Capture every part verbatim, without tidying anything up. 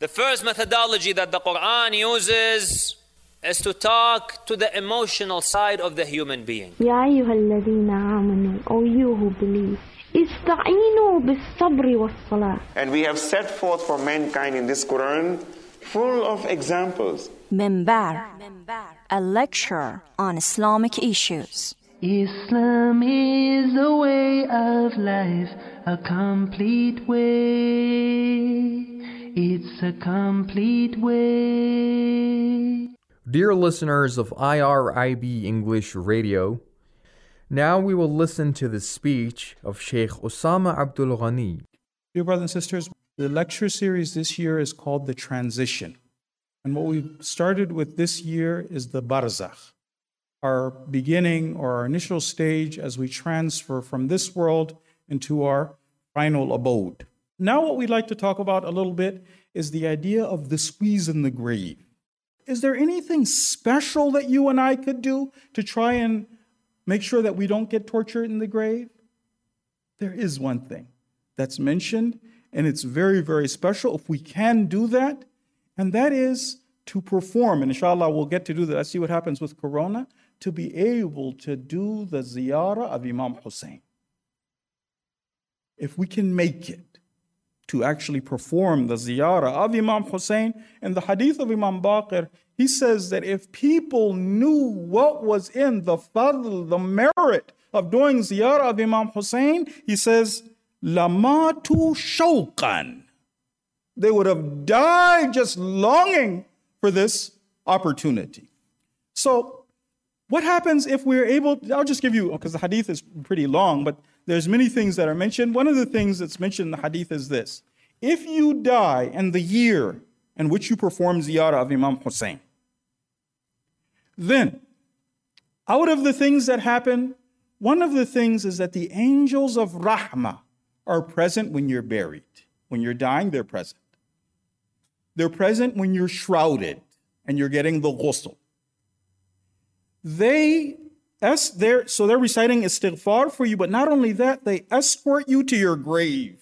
The first methodology that the Quran uses is to talk to the emotional side of the human being. يا أيها الذين آمنوا, O you who believe, استعينوا بالصبر والصلاة. And we have set forth for mankind in this Quran full of examples. Minbar, a lecture on Islamic issues. Islam is a way of life, a complete way. It's a complete way. Dear listeners of I R I B English Radio, now we will listen to the speech of Sheikh Osama Abdul Ghani. Dear brothers and sisters, the lecture series this year is called The Transition. And what we've started with this year is the Barzakh, our beginning or our initial stage as we transfer from this world into our final abode. Now what we'd like to talk about a little bit is the idea of the squeeze in the grave. Is there anything special that you and I could do to try and make sure that we don't get tortured in the grave? There is one thing that's mentioned, and it's very, very special if we can do that, and that is to perform, and inshallah we'll get to do that. Let's see what happens with Corona, to be able to do the ziyarah of Imam Hussein. If we can make it, to actually perform the ziyarah of Imam Hussein. In the hadith of Imam Baqir, he says that if people knew what was in the fadl, the merit of doing ziyarah of Imam Hussein, he says, lamatu shawqan. They would have died just longing for this opportunity. So what happens if we're able, I'll just give you, because the hadith is pretty long, but there's many things that are mentioned. One of the things that's mentioned in the hadith is this. If you die in the year in which you perform ziyarah of Imam Hussein, then out of the things that happen, one of the things is that the angels of Rahmah are present when you're buried. When you're dying, they're present. They're present when you're shrouded and you're getting the ghusl. They As they're, so they're reciting istighfar for you, but not only that, they escort you to your grave.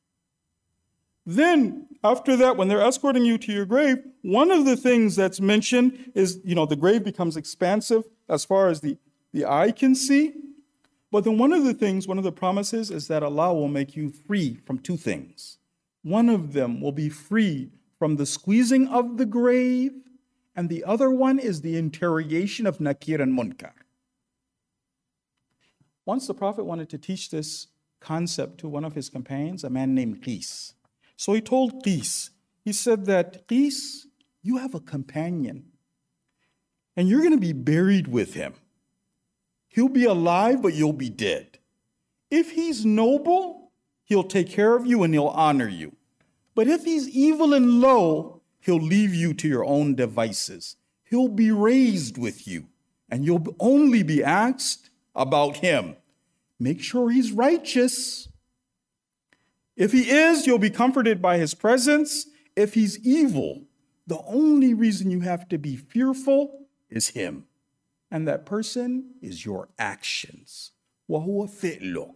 Then, after that, when they're escorting you to your grave, one of the things that's mentioned is, you know, the grave becomes expansive as far as the, the eye can see. But then one of the things, one of the promises is that Allah will make you free from two things. One of them will be free from the squeezing of the grave, and the other one is the interrogation of Nakir and Munkar. Once the Prophet wanted to teach this concept to one of his companions, a man named Qis. So he told Qis, he said that, Qis, you have a companion, and you're going to be buried with him. He'll be alive, but you'll be dead. If he's noble, he'll take care of you and he'll honor you. But if he's evil and low, he'll leave you to your own devices. He'll be raised with you, and you'll only be asked about him. Make sure he's righteous. If he is, you'll be comforted by his presence. If he's evil, the only reason you have to be fearful is him. And that person is your actions. وَهُوَ فِعْلُكَ.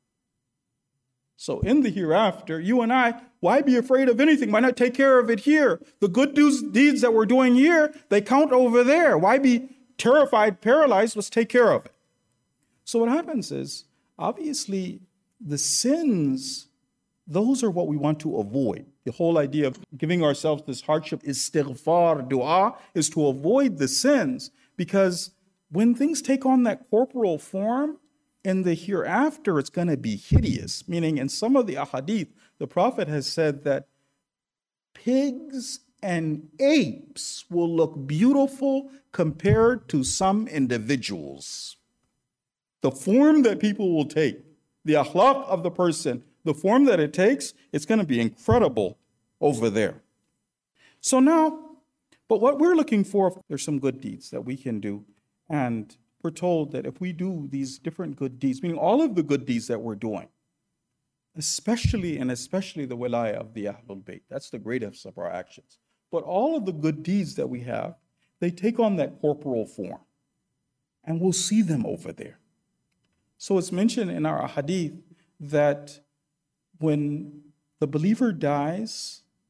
So in the hereafter, you and I, why be afraid of anything? Why not take care of it here? The good deeds that we're doing here, they count over there. Why be terrified, paralyzed? Let's take care of it. So what happens is, obviously, the sins, those are what we want to avoid. The whole idea of giving ourselves this hardship, istighfar, dua, is to avoid the sins. Because when things take on that corporal form, in the hereafter, it's going to be hideous. Meaning, in some of the ahadith, the Prophet has said that pigs and apes will look beautiful compared to some individuals. The form that people will take, the akhlaq of the person, the form that it takes, it's going to be incredible over there. So now, but what we're looking for, there's some good deeds that we can do. And we're told that if we do these different good deeds, meaning all of the good deeds that we're doing, especially and especially the wilayah of the Ahlul Bayt, that's the greatest of our actions. But all of the good deeds that we have, they take on that corporal form. And we'll see them over there. So it's mentioned in our hadith that when the believer dies,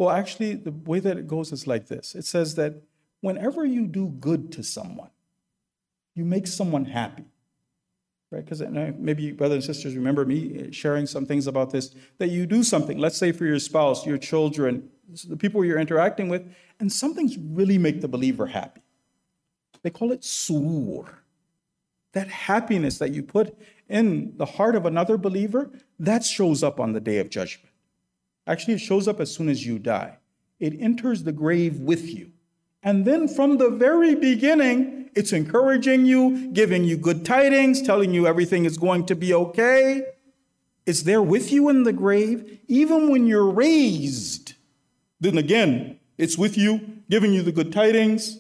Well, actually, the way that it goes is like this. It says that whenever you do good to someone, you make someone happy. Right? Because maybe brothers and sisters remember me sharing some things about this, that you do something, let's say for your spouse, your children, the people you're interacting with, and some things really make the believer happy. They call it surur. That happiness that you put in the heart of another believer, that shows up on the day of judgment. Actually, it shows up as soon as you die. It enters the grave with you. And then from the very beginning, it's encouraging you, giving you good tidings, telling you everything is going to be okay. It's there with you in the grave, even when you're raised. Then again, it's with you, giving you the good tidings.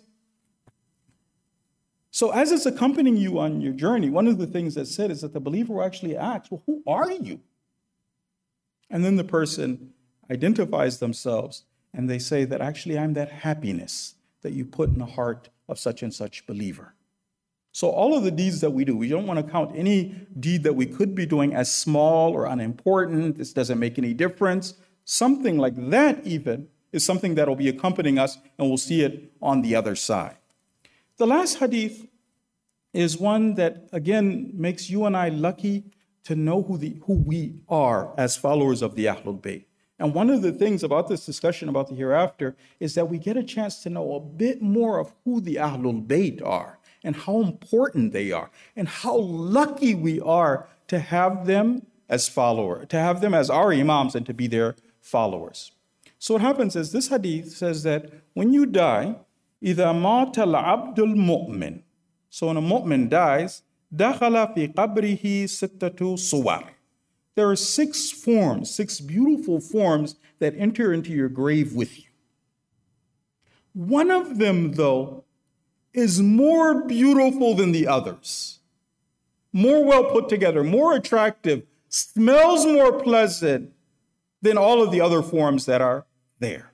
So as it's accompanying you on your journey, one of the things that's said is that the believer will actually ask, well, who are you? And then the person identifies themselves and they say that actually I'm that happiness that you put in the heart of such and such believer. So all of the deeds that we do, we don't want to count any deed that we could be doing as small or unimportant. This doesn't make any difference. Something like that even is something that will be accompanying us, and we'll see it on the other side. The last hadith is one that, again, makes you and I lucky to know who, the, who we are as followers of the Ahlul Bayt. And one of the things about this discussion about the hereafter is that we get a chance to know a bit more of who the Ahlul Bayt are and how important they are and how lucky we are to have them as followers, to have them as our imams and to be their followers. So what happens is this hadith says that when you die, إِذَا مَاتَ الْعَبْدُ الْمُؤْمِنِ, so when a mu'min dies, دَخَلَ فِي قَبْرِهِ سِتَّةُ صُوَرٍ. There are six forms, six beautiful forms that enter into your grave with you. One of them, though, is more beautiful than the others, more well put together, more attractive, smells more pleasant than all of the other forms that are there.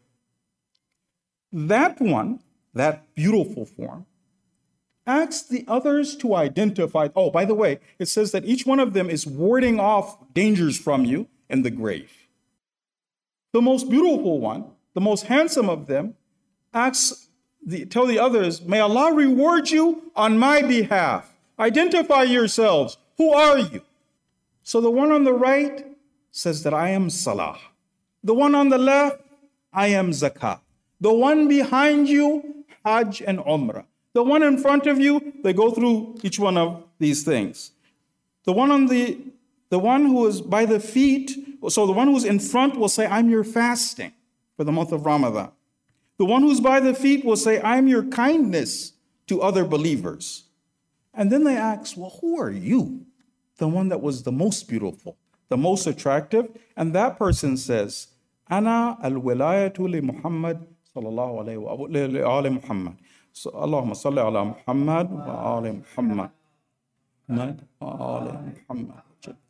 That one, that beautiful form, asks the others to identify. Oh, by the way, it says that each one of them is warding off dangers from you in the grave. The most beautiful one, the most handsome of them, asks the, tell the others, may Allah reward you on my behalf. Identify yourselves. Who are you? So the one on the right says that I am Salah. The one on the left, I am Zakah. The one behind you, Hajj and Umrah. The one in front of you, they go through each one of these things. The one on the, the one who is by the feet, so the one who's in front will say, I'm your fasting for the month of Ramadan. The one who's by the feet will say, I'm your kindness to other believers. And then they ask, well, who are you? The one that was the most beautiful, the most attractive. And that person says, Ana al-wilayatu li Muhammad sallallahu alayhi wa li ali Muhammad. So, Allahumma salli ala Muhammad wa ali Muhammad. Wa ali Muhammad.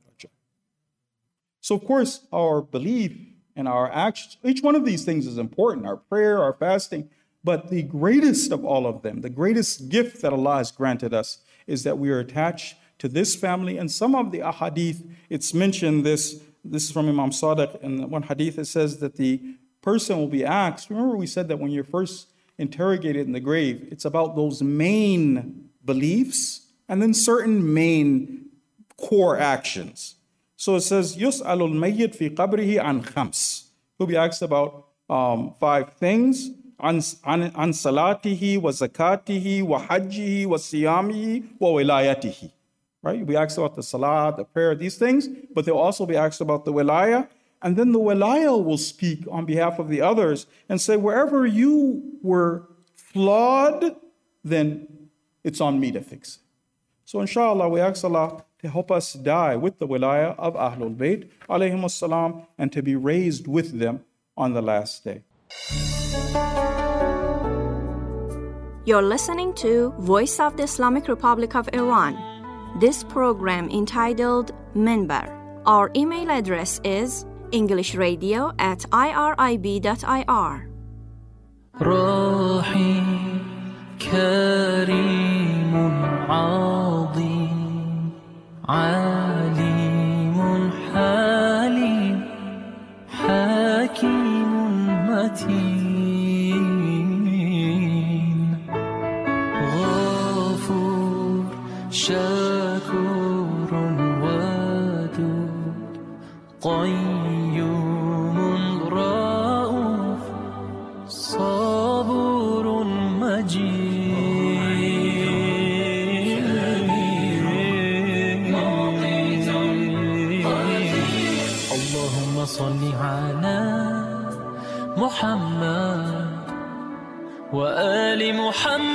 So, of course, our belief and our actions, each one of these things is important, our prayer, our fasting. But the greatest of all of them, the greatest gift that Allah has granted us is that we are attached to this family. And some of the ahadith, it's mentioned this, this is from Imam Sadiq, and one hadith it says that the person will be asked. Remember we said that when you're first interrogated in the grave, it's about those main beliefs and then certain main core actions. So it says, يُسْأَلُ الْمَيِّتْ فِي قَبْرِهِ عَنْ خَمْسٍ. He'll be asked about um, five things. عن عن عن صلاته وزكاته وحجه وصيامه وولايته. Right? You'll be asked about the salah, the prayer, these things, but they'll also be asked about the wilayah. And then the wilayah will speak on behalf of the others and say, wherever you were flawed, then it's on me to fix it. So inshallah, we ask Allah to help us die with the wilayah of Ahlul Bayt, alayhim as-salam, and to be raised with them on the last day. You're listening to Voice of the Islamic Republic of Iran. This program entitled Minbar. Our email address is englishradio at irib dot i r. روحي كريم عظيم عليم حليم حكيم متين قيوم رؤوف صبور مجيد اللهم صل على محمد وآل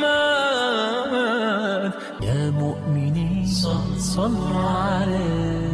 محمد يا مؤمنين صلوا عليه